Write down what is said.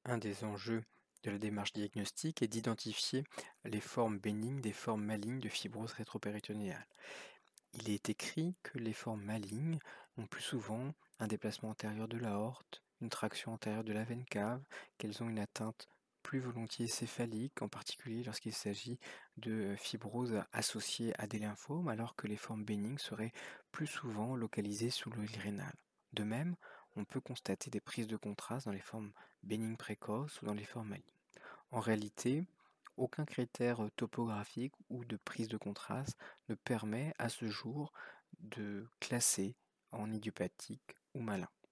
Un des enjeux de la démarche diagnostique est d'identifier les formes bénignes des formes malignes de fibrose rétropéritonéale. Il est écrit que les formes malignes ont plus souvent un déplacement antérieur de l'aorte, une traction antérieure de la veine cave, qu'elles ont une atteinte plus volontiers céphalique, en particulier lorsqu'il s'agit de fibroses associées à des lymphomes, alors que les formes bénignes seraient plus souvent localisées sous l'huile rénale. De même, on peut constater des prises de contraste dans les formes bénignes précoces ou dans les formes malignes. En réalité, aucun critère topographique ou de prise de contraste ne permet à ce jour de classer en idiopathique ou malin.